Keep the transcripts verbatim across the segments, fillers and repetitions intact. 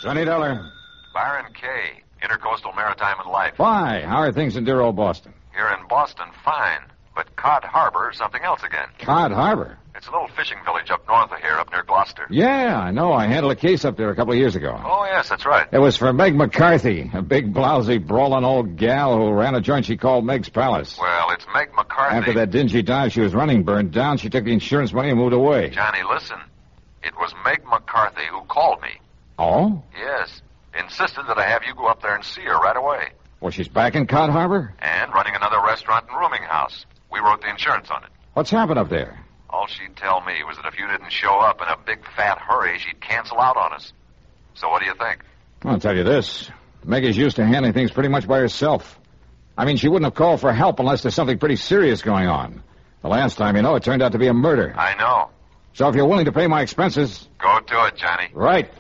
Johnny Dollar. Byron Kay, Intercoastal Maritime and Life. Why? How are things in dear old Boston? Here in Boston, fine. But Cod Harbor, something else again. Cod Harbor? It's a little fishing village up north of here, up near Gloucester. Yeah, I know. I handled a case up there a couple of years ago. Oh, yes, that's right. It was for Meg McCarthy, a big, blousy, brawling old gal who ran a joint she called Meg's Palace. Well, it's Meg McCarthy. After that dingy dive she was running burned down, she took the insurance money and moved away. Johnny, listen. It was Meg McCarthy who called me. Oh? Yes. Insisted that I have you go up there and see her right away. Well, she's back in Cod Harbor? And running another restaurant and rooming house. We wrote the insurance on it. What's happened up there? All she'd tell me was that if you didn't show up in a big fat hurry, she'd cancel out on us. So what do you think? I'll tell you this. Meg is used to handling things pretty much by herself. I mean, she wouldn't have called for help unless there's something pretty serious going on. The last time, you know, it turned out to be a murder. I know. So if you're willing to pay my expenses... Go to it, Johnny. Right.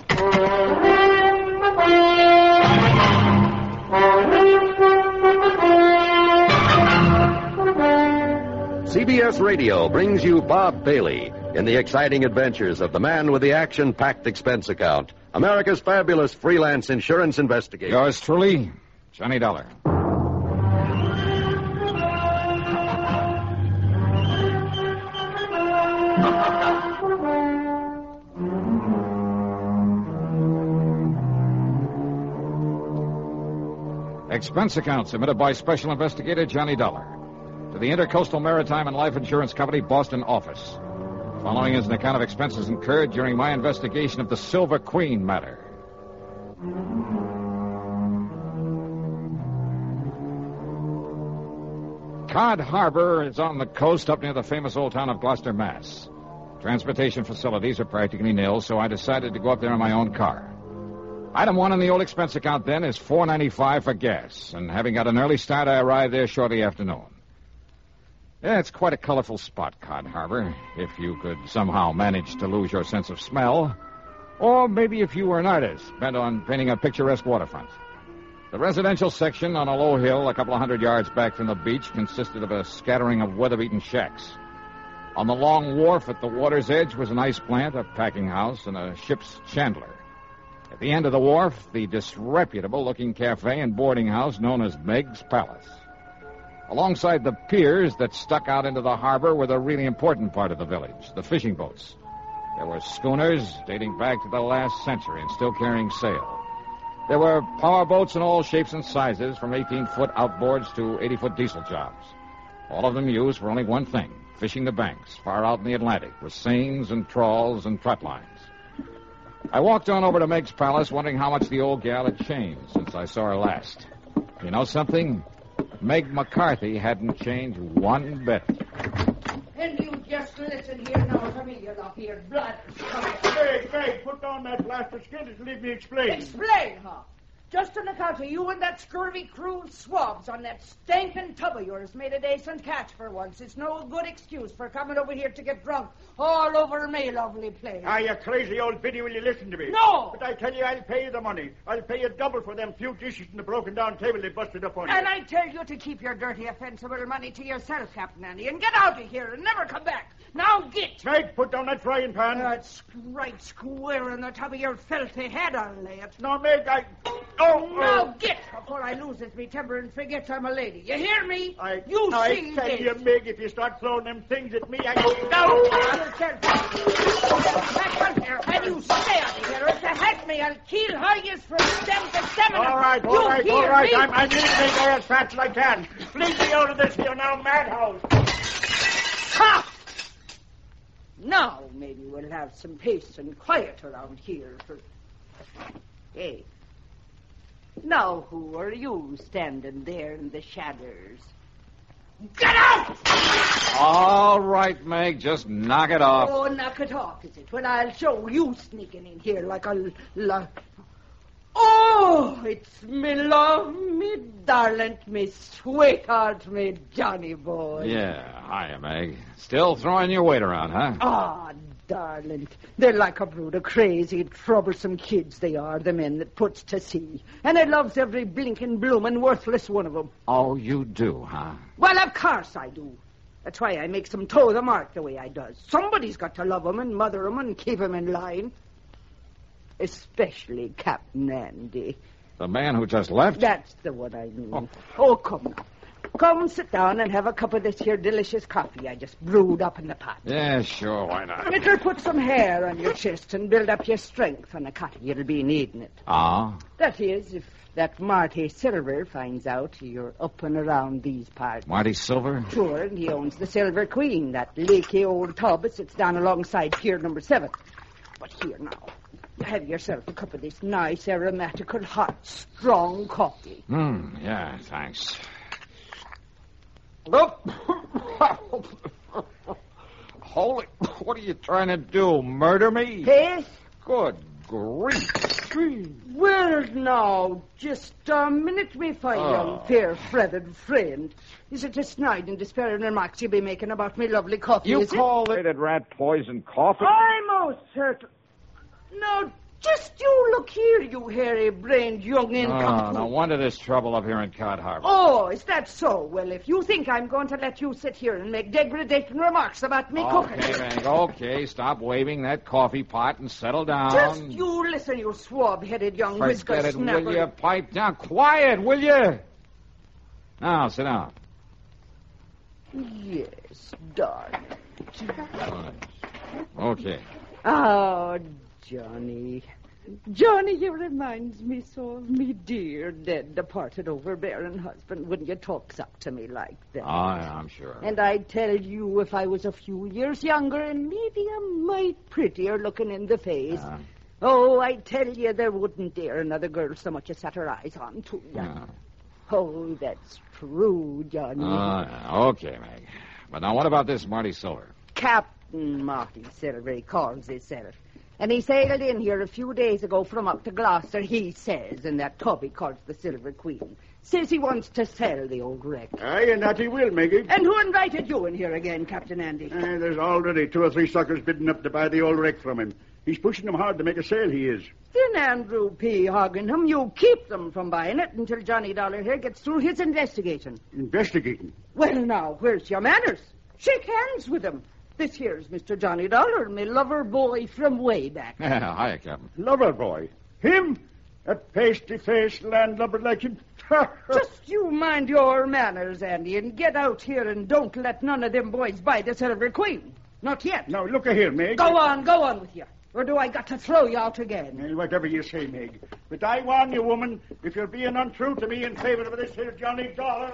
C B S Radio brings you Bob Bailey in the exciting adventures of the man with the action-packed expense account, America's fabulous freelance insurance investigator. Yours truly, Johnny Dollar. Expense account submitted by Special Investigator Johnny Dollar to the Intercoastal Maritime and Life Insurance Company, Boston office. Following is an account of expenses incurred during my investigation of the Silver Queen matter. Cod Harbor is on the coast up near the famous old town of Gloucester, Mass. Transportation facilities are practically nil, so I decided to go up there in my own car. Item one on the old expense account, then, is four dollars and ninety-five cents for gas, and having got an early start, I arrived there shortly after noon. Yeah, it's quite a colorful spot, Cod Harbor, if you could somehow manage to lose your sense of smell, or maybe if you were an artist bent on painting a picturesque waterfront. The residential section on a low hill a couple of hundred yards back from the beach consisted of a scattering of weather-beaten shacks. On the long wharf at the water's edge was an ice plant, a packing house, and a ship's chandler. At the end of the wharf, the disreputable-looking cafe and boarding house known as Meg's Palace. Alongside the piers that stuck out into the harbor were the really important part of the village, the fishing boats. There were schooners dating back to the last century and still carrying sail. There were power boats in all shapes and sizes, from eighteen-foot outboards to eighty-foot diesel jobs. All of them used for only one thing, fishing the banks, far out in the Atlantic, with seines and trawls and trot lines. I walked on over to Meg's Palace, wondering how much the old gal had changed since I saw her last. You know something? Meg McCarthy hadn't changed one bit. And you just listen here now, come here, you here, blood. Meg, Meg, put down that blaster skin and leave me explain. Explain, huh? Just on account of you and that scurvy crew of swabs on that stinking tub of yours made a decent catch for once. It's no good excuse for coming over here to get drunk all over me lovely place. Ah, you crazy old biddy, will you listen to me? No! But I tell you, I'll pay you the money. I'll pay you double for them few dishes and the broken-down table they busted up on you. And I tell you to keep your dirty, offensive money to yourself, Captain Andy, and get out of here and never come back. Now get! Meg, put down that frying pan. That's right square on the top of your filthy head, I'll lay it. No, Meg, I... Oh! Now get before I loses me temper and forgets I'm a lady. You hear me? I, you I see tell this. you, Meg, if you start throwing them things at me, I... No! Back on here, and you stay out of here. If you hurt me, I'll kill how you from stem to stem. All right, all you right, all hear right. Me? I'm, I'm leaving there as fast as I can. Leave me out of this here now, madhouse. Ha! Now maybe we'll have some peace and quiet around here. For... Hey. Now who are you standing there in the shadows? Get out! All right, Meg, just knock it off. Oh, knock it off, is it? Well, I'll show you sneaking in here like a... Like... Oh, it's me love, me darling, me sweetheart, me Johnny boy. Yeah, hiya, Meg. Still throwing your weight around, huh? Ah, darling, they're like a brood of crazy, troublesome kids they are, the men that puts to sea. And I loves every blinking, bloomin', worthless one of them. Oh, you do, huh? Well, of course I do. That's why I makes them toe the mark the way I does. Somebody's got to love 'em and mother 'em and keep 'em in line. Especially Captain Andy. The man who just left? That's the one I mean. Oh. Oh, come now. Come sit down and have a cup of this here delicious coffee I just brewed up in the pot. Yeah, sure, why not? It'll put some hair on your chest and build up your strength on a cutty. You'll be needing it. Ah? That is, if that Marty Silver finds out you're up and around these parts. Marty Silver? Sure, and he owns the Silver Queen, that leaky old tub that sits down alongside pier number seven. But here now, you have yourself a cup of this nice, aromatical, hot, strong coffee. Hmm, yeah, thanks. Holy, what are you trying to do, murder me? Yes? Good grief. Well, now, just a minute, me fine Oh. young, fair-feathered friend. Is it a snide and despairing remarks you be making about me lovely coffee, You is call it rat poison coffee? it? I'm most certain. Now, just you look here, you hairy-brained young Oh, incompetent. no wonder there's trouble up here in Cod Harbor. Oh, is that so? Well, if you think I'm going to let you sit here and make degrading remarks about me cooking... Okay, Meg, okay, stop waving that coffee pot and settle down. Just you listen, you swab-headed young Forget whisker it, snapper. will you? Pipe down. Quiet, will you? Now, sit down. Yes, darling. Okay. Oh, Johnny. Johnny, you reminds me so of me dear, dead, departed, overbearing husband when you talks up to me like that. Oh, yeah, I'm sure. And I tell you, if I was a few years younger and maybe a mite prettier looking in the face, Uh, oh, I tell you, there wouldn't dare another girl so much as set her eyes on to you. yeah. Oh, that's true, Johnny. Oh, yeah. Okay, Meg. But now what about this Marty Silver? Captain Marty Silver, he calls himself. And he sailed in here a few days ago from up to Gloucester, he says, in that tub he calls the Silver Queen. Says he wants to sell the old wreck. Aye, and that he will, Maggie. And who invited you in here again, Captain Andy? Uh, there's already two or three suckers bidding up to buy the old wreck from him. He's pushing them hard to make a sale, he is. Then Andrew P. Hogginham, you keep them from buying it until Johnny Dollar here gets through his investigation. Investigating. Well, now, where's your manners? Shake hands with him. This here's Mister Johnny Dollar, me lover boy from way back. Yeah, hiya, Captain. Lover boy. Him? That pasty-faced landlubber like him? Just you mind your manners, Andy, and get out here and don't let none of them boys buy the Silver Queen. Not yet. Now, look here, Meg. Go on, go on with you. Or do I got to throw you out again? Well, whatever you say, Meg. But I warn you, woman, if you're being untrue to me in favor of this here Johnny Dollar...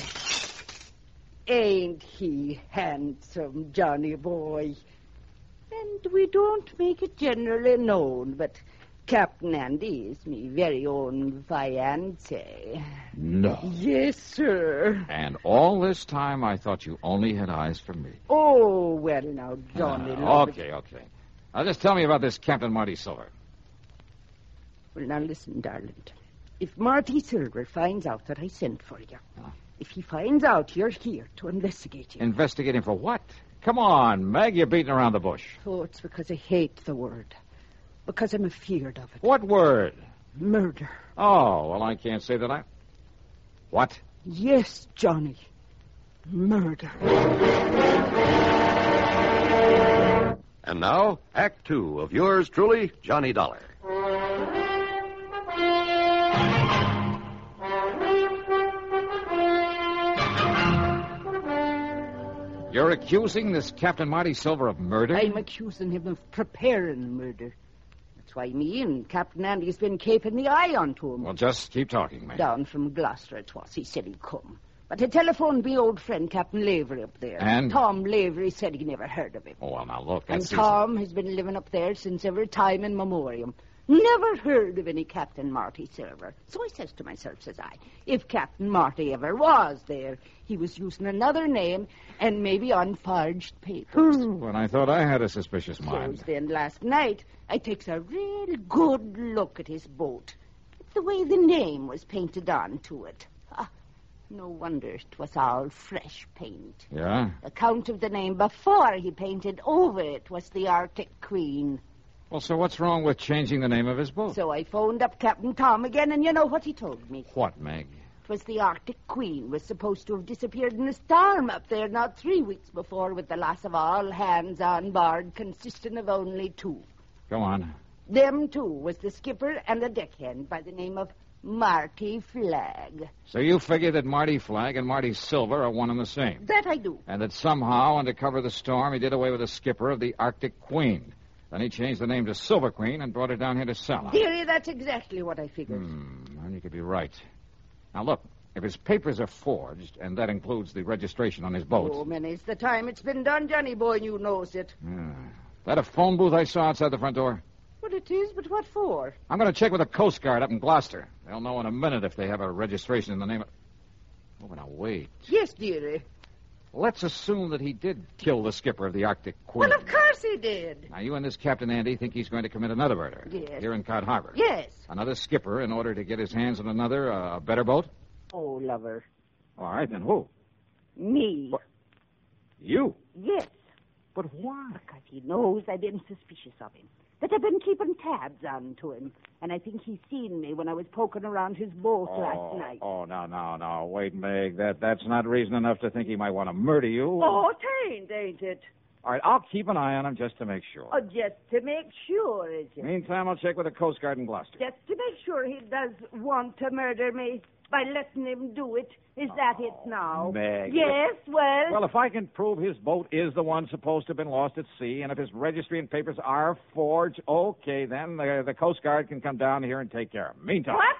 Ain't he handsome, Johnny boy? And we don't make it generally known, but Captain Andy is me very own fiancé. No. Yes, sir. And all this time I thought you only had eyes for me. Oh, well, now, Johnny... Uh, love it. okay, okay. Now just tell me about this Captain Marty Silver. Well, now, listen, darling. If Marty Silver finds out that I sent for you, Huh? if he finds out you're here to investigate you... Investigating for what? Come on, Meg, you're beating around the bush. Oh, it's because I hate the word. Because I'm afeard of it. What word? Murder. Oh, well, I can't say that I... What? Yes, Johnny. Murder. And now, Act Two of yours truly, Johnny Dollar. You're accusing this Captain Marty Silver of murder? I'm accusing him of preparing murder. That's why me and Captain Andy's been keeping the eye onto him. Well, just keep talking, Meg. Down from Gloucester it was. He said he'd come. But I telephoned me old friend, Captain Lavery, up there. And? Tom Lavery said he never heard of him. Oh, well, now, look, And that's... Tom has been living up there since every time in memoriam. Never heard of any Captain Marty Silver. So I says to myself, says I, if Captain Marty ever was there, he was using another name and maybe on forged papers. When I thought I had a suspicious So mind. then last night, I takes a real good look at his boat. The way the name was painted onto it. Ah, no wonder it was all fresh paint. Yeah? The count of the name before he painted over it was the Arctic Queen. Well, so what's wrong with changing the name of his boat? So I phoned up Captain Tom again, and you know what he told me? What, Meg? It was the Arctic Queen was supposed to have disappeared in a storm up there not three weeks before with the loss of all hands on board, consisting of only two. Go on. Them two was the skipper and a deckhand by the name of Marty Flagg. So you figure that Marty Flagg and Marty Silver are one and the same. That I do. And that somehow, under cover of the storm, he did away with the skipper of the Arctic Queen. Then he changed the name to Silver Queen and brought her down here to sell her. Dearie, that's exactly what I figured. Hmm, well, you could be right. Now, look, if his papers are forged, and that includes the registration on his boat... Oh, many's the time it's been done, Johnny boy, and you knows it. Yeah. That a phone booth I saw outside the front door? Well, it is, but what for? I'm going to check with the Coast Guard up in Gloucester. They'll know in a minute if they have a registration in the name of... Oh, but now, wait. Yes, dearie. Let's assume that he did kill the skipper of the Arctic Queen. Well, of course he did. Now, you and this Captain Andy think he's going to commit another murder. Yes. Here in Cod Harbor. Yes. Another skipper in order to get his hands on another, uh, better boat? Oh, lover. All right, then who? Me. What? You? Yes. But why? Because he knows I've been suspicious of him. That I've been keeping tabs on to him. And I think he's seen me when I was poking around his boat Oh, last night. oh, no, no, no. Wait, Meg. That, that's not reason enough to think he might want to murder you. Oh, it ain't, ain't it? All right, I'll keep an eye on him just to make sure. Oh, just to make sure, is it? Meantime, I'll check with the Coast Guard in Gloucester. Just to make sure he does want to murder me by letting him do it. Is that it now? Meg. Yes, well... Well, if I can prove his boat is the one supposed to have been lost at sea, and if his registry and papers are forged, okay, then the, the Coast Guard can come down here and take care of him. Meantime... What?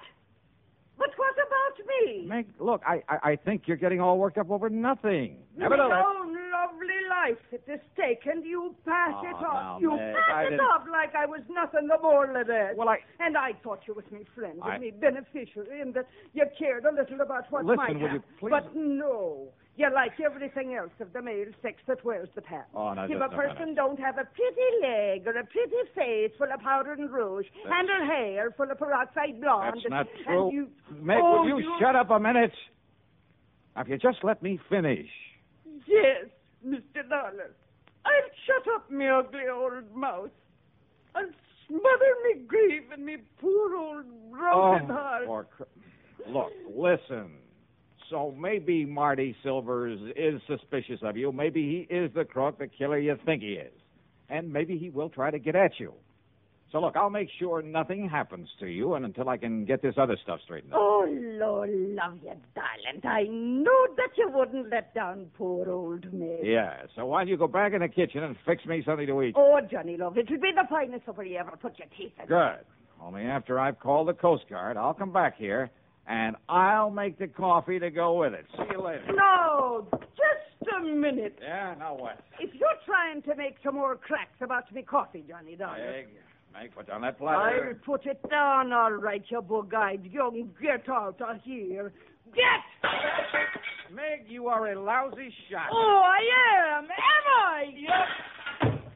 But what about me? Meg, look, I, I, I think you're getting all worked up over nothing. My own lovely life at the stake, and you pass Oh, it now, off. You Meg, pass I it didn't- off like I was nothing the more than that. Well, I... And I thought you was me friend, I- and me beneficiary, and that you cared a little about what Listen, might will you happen. please- But no. You like everything else of the male sex that wears the pants. Oh, now, if just a a person minute. don't have a pretty leg or a pretty face full of powder and rouge, and her hair full of peroxide blonde... That's not and true. you... Meg, oh, will you, shut up a minute? Now, if you just let me finish. Yes, Mister Dollar. I'll shut up me ugly old mouth. I'll smother me grief and me poor old broken heart. for cr- Look, listen. So maybe Marty Silvers is suspicious of you. Maybe he is the crook, the killer you think he is. And maybe he will try to get at you. So, look, I'll make sure nothing happens to you and until I can get this other stuff straightened out. Oh, Lord love you, darling. I knew that you wouldn't let down poor old me. Yeah, so why don't you go back in the kitchen and fix me something to eat? Oh, Johnny, love, it'll be the finest supper you ever put your teeth in. Good. Only after I've called the Coast Guard, I'll come back here, and I'll make the coffee to go with it. See you later. No, just a minute. Yeah, now what? If you're trying to make some more cracks about me coffee, Johnny, Dollar, Meg, Meg, put down that I'll platter. put it down, all right, you bug-eyed young. Get out of here. Get! Meg, you are a lousy shot. Oh, I am. Am I? Yep.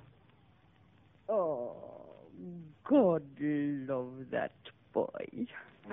Oh, God love that boy.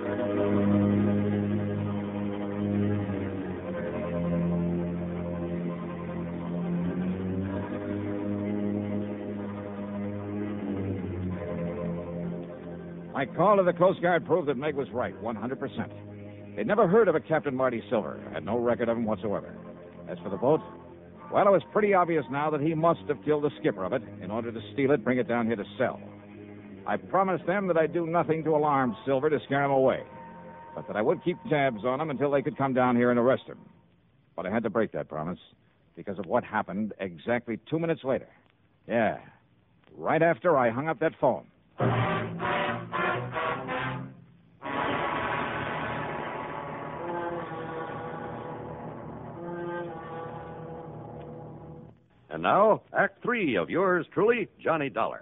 My call to the Coast Guard proved that Meg was right, one hundred percent. They'd never heard of a Captain Marty Silver, had no record of him whatsoever. As for the boat, well, it was pretty obvious now that he must have killed the skipper of it in order to steal it, bring it down here to sell. I promised them that I'd do nothing to alarm Silver to scare him away, but that I would keep tabs on him until they could come down here and arrest him. But I had to break that promise because of what happened exactly two minutes later. Yeah, right after I hung up that phone. And now, Act Three of yours truly, Johnny Dollar.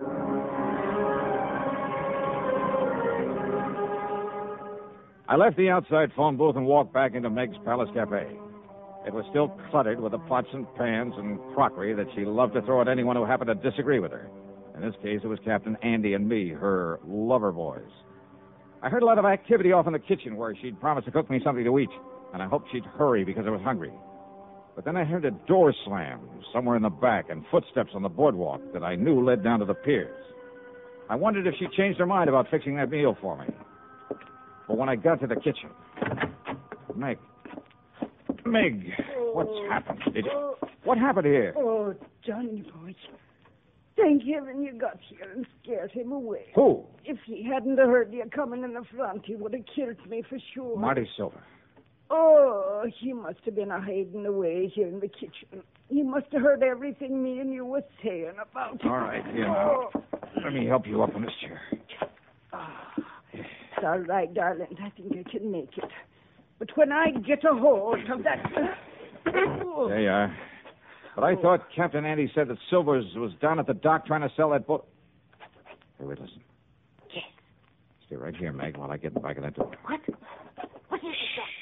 I left the outside phone booth and walked back into Meg's Palace Cafe. It was still cluttered with the pots and pans and crockery that she loved to throw at anyone who happened to disagree with her. In this case, it was Captain Andy and me, her lover boys. I heard a lot of activity off in the kitchen where she'd promised to cook me something to eat, and I hoped she'd hurry because I was hungry. But then I heard a door slam somewhere in the back and footsteps on the boardwalk that I knew led down to the piers. I wondered if she changed her mind about fixing that meal for me. But when I got to the kitchen... Meg. Meg, what's happened? Did you... What happened here? Oh, Johnny boy. Thank heaven you got here and scared scared him away. Who? If he hadn't heard you coming in the front, he would have killed me for sure. Marty Silver. Oh, he must have been a hiding away here in the kitchen. He must have heard everything me and you were saying about him. All right, here now. Let me help you up in this chair. Ah, it's all right, darling. I think I can make it. But when I get a hold of that... Oh. There you are. But I thought Captain Andy said that Silvers was down at the dock trying to sell that boat. Hey, wait, listen. Yes. Stay right here, Meg, while I get in the back of that door. What? What is it, Doc?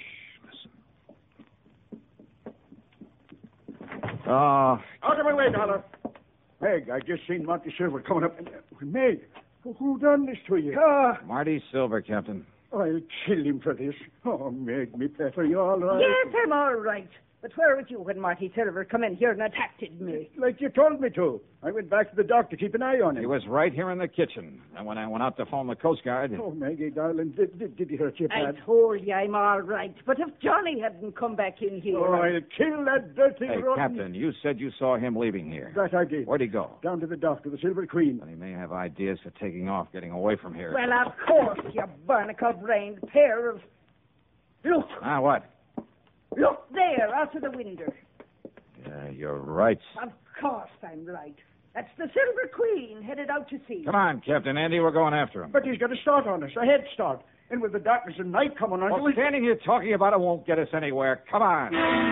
Oh. Out of my way, Dollar. Meg, I just seen Monty Silver coming up. Meg, who, who done this to you? Ah, Marty Silver, Captain. I'll kill him for this. Oh, Meg, me pet, are you all right? yes, I'm all right. But where was you when Marty Silver come in here and attacked me? Like you told me to. I went back to the dock to keep an eye on him. He was right here in the kitchen. And when I went out to phone the Coast Guard... Oh, Maggie, darling, did, did, did he hurt you bad? I told you I'm all right. But if Johnny hadn't come back in here... Oh, I'll kill that dirty Hey, rotten... Captain, you said you saw him leaving here. That I did. Where'd he go? Down to the dock, to the Silver Queen. Well, he may have ideas for taking off, getting away from here. Well, of course, you barnacle-brained pair of... Look, Ah, what? look there, out of the window. Yeah, you're right. Of course I'm right. That's the Silver Queen headed out to sea. Come on, Captain Andy, we're going after him. But he's got a start on us, a head start. And with the darkness and night coming on... Well, standing here talking about it won't get us anywhere. Come on.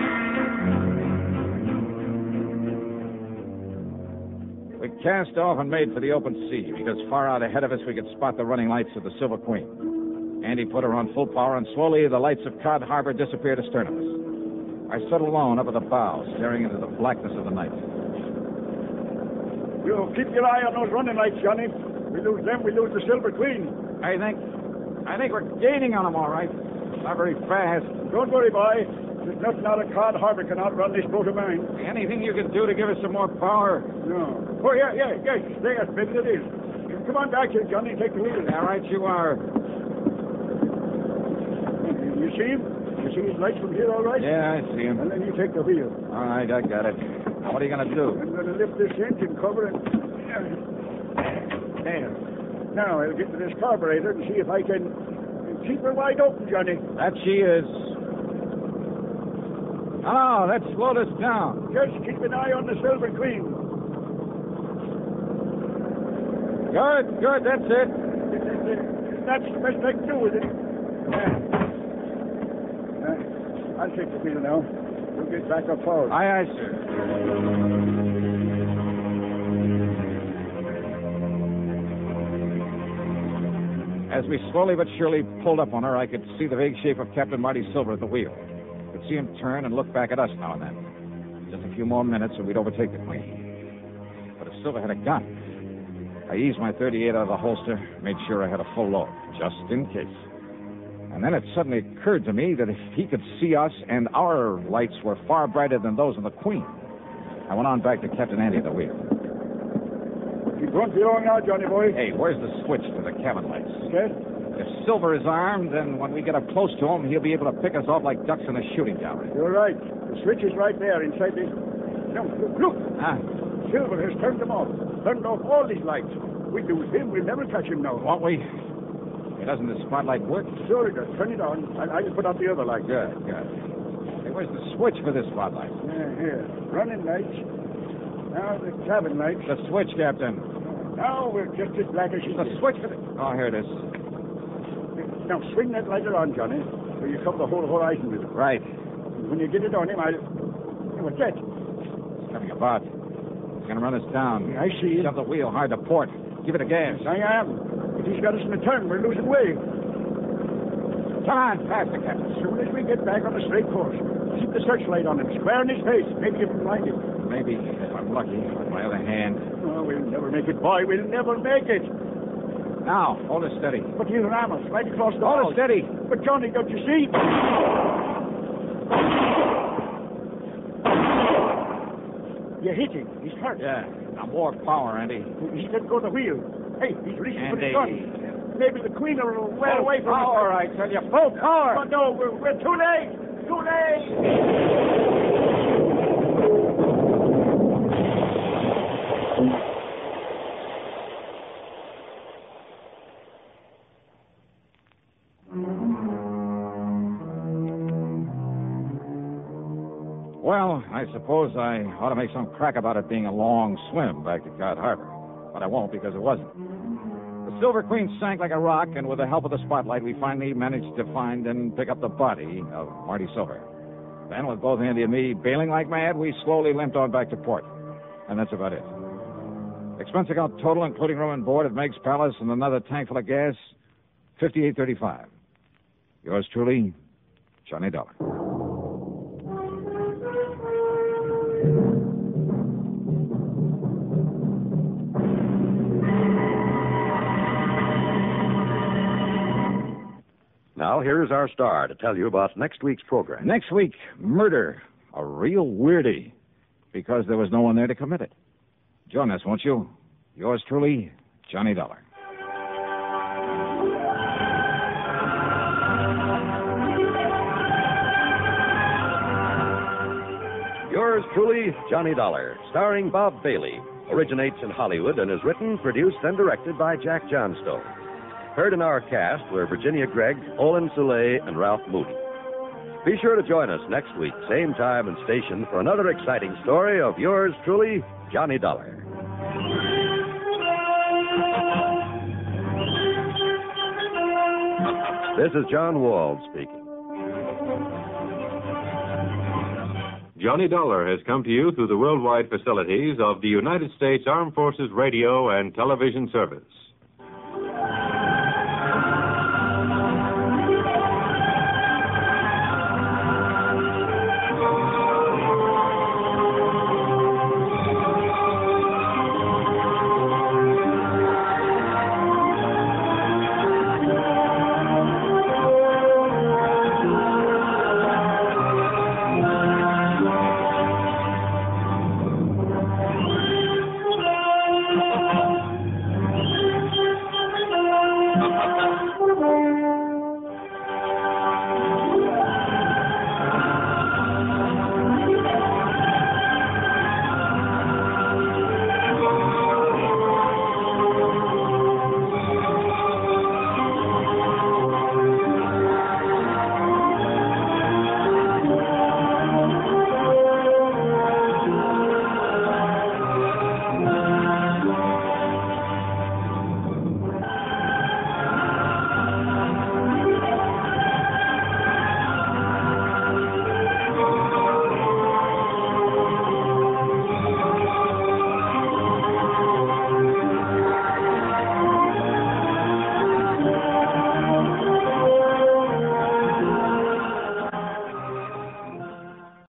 We cast off and made for the open sea because far out ahead of us we could spot the running lights of the Silver Queen. Andy put her on full power, and slowly the lights of Cod Harbor disappeared astern of us. I stood alone up at the bow, staring into the blackness of the night. You keep your eye on those running lights, Johnny. We lose them, we lose the Silver Queen. I think, I think we're gaining on them, all right. Not very fast. Don't worry, boy. There's nothing out of Cod Harbor can outrun this boat of mine. Anything you can do to give us some more power? No. Oh, yeah, yeah, yes. There, maybe it is. Come on back here, Johnny. Take the wheel. All right, you are. You see him? You see his lights from here, all right? Yeah, I see him. And then you take the wheel. All right, I got it. Now, what are you going to do? I'm going to lift this engine cover and... There. Now, I'll get to this carburetor and see if I can keep her wide open, Johnny. That she is. Oh, let's slow this down. Just keep an eye on the Silver Queen. Good, good, that's it. That's the best I can do with it. Yeah. Uh, I'll take the wheel now. We'll get back up forward. Aye, aye, sir. As we slowly but surely pulled up on her, I could see the vague shape of Captain Marty Silver at the wheel. I could see him turn and look back at us now and then. Just a few more minutes and we'd overtake the Queen. But if Silver had a gun, I eased my thirty-eight out of the holster, made sure I had a full load, just in case. And then it suddenly occurred to me that if he could see us and our lights were far brighter than those of the Queen. I went on back to Captain Andy at the wheel. You won't be long now, Johnny boy. Hey, where's the switch to the cabin lights? Yes? If Silver is armed, then when we get up close to him, he'll be able to pick us off like ducks in a shooting gallery. You're right. The switch is right there inside the... No, look, look. Ah, Silver has turned them off. Turned off all these lights. We lose him. We'll never catch him now. won't we? Hey, doesn't the spotlight work? Sure it does. Turn it on. I'll, I'll put out the other light. Good, good. Hey, where's the switch for this spotlight? Yeah, here. Running lights. Now the cabin lights. The switch, Captain. Now we're just as black as she The is. switch for the... Oh, here it is. Now swing that lighter on, Johnny, so you cover the whole horizon with it. Right. When you get it on him, I'll... What's that? It's coming about. It's going to run us down. I see it. Shove the wheel hard to port. Give it a gas. I am. But he's got us in a turn. We're losing way. Come on, faster, Captain. As soon as we get back on the straight course, keep the searchlight on him, square in his face. Maybe you can blind him. Maybe, if I'm lucky. On my other hand. Oh, we'll never make it, boy. We'll never make it. Now, hold it steady. But he'll ram us right across the Hold bow. it steady. But, Johnny, don't you see? You hit him. He's hurt. Yeah. Now, more power, Andy. He's let go of the wheel. Hey, he's reaching for the Andy. gun. Maybe the Queen will well Full away from us. power, I tell you. Full power. Oh, no, we're, we're too late. Too late. Well, I suppose I ought to make some crack about it being a long swim back to Cod Harbor. But I won't because it wasn't. The Silver Queen sank like a rock, and with the help of the spotlight, we finally managed to find and pick up the body of Marty Silver. Then, with both Andy and me bailing like mad, we slowly limped on back to port. And that's about it. Expense account total, including room and board at Meg's Palace and another tank full of gas, fifty-eight thirty-five. Yours truly, Johnny Dollar. Now, here's our star to tell you about next week's program. Next week, murder. A real weirdie. Because there was no one there to commit it. Join us, won't you? Yours truly, Johnny Dollar. Yours truly, Johnny Dollar, starring Bob Bailey, originates in Hollywood and is written, produced, and directed by Jack Johnstone. Heard in our cast were Virginia Gregg, Olin Soule, and Ralph Moody. Be sure to join us next week, same time and station, for another exciting story of yours truly, Johnny Dollar. This is John Wald speaking. Johnny Dollar has come to you through the worldwide facilities of the United States Armed Forces Radio and Television Service.